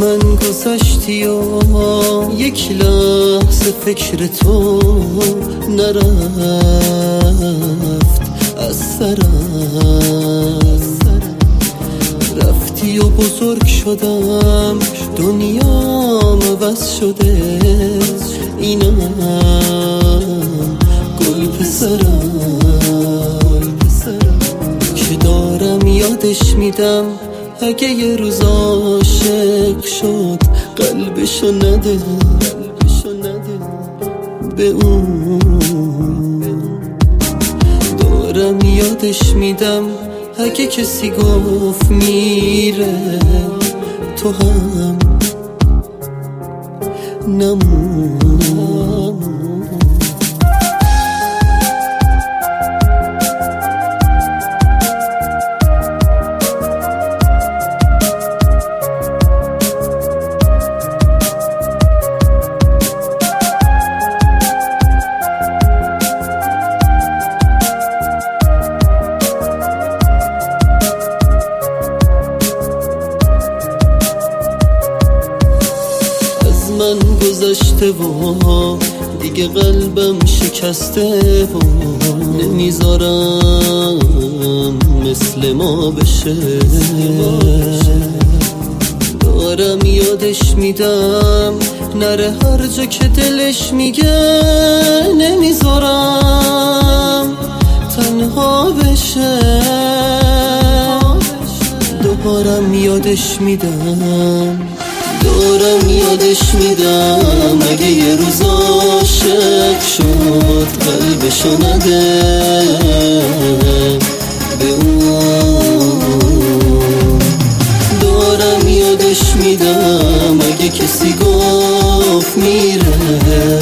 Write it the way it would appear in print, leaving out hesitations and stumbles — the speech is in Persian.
من گذشتی و یک لحظه فکر تو نرفت از سرم. رفتی و بزرگ شدم، دنیام عوض شده، اینم گل پسرم که دارم یادش میدم. اگه یه روز عاشق شد قلبشو نده به اون. دارم یادش میدم اگه کسی گفت میره تو هم نمون. من گذشته و دیگه قلبم شکسته و نمیذارم مثل ما بشه. دارم یادش میدم نره هر جا که دلش میگه، نمیذارم تنها بشه. دوبارم یادش میدم، دارم یادش میدم اگه یه روز عاشق شد قلبشو نده به اون. دارم یادش میدم اگه کسی گفت میره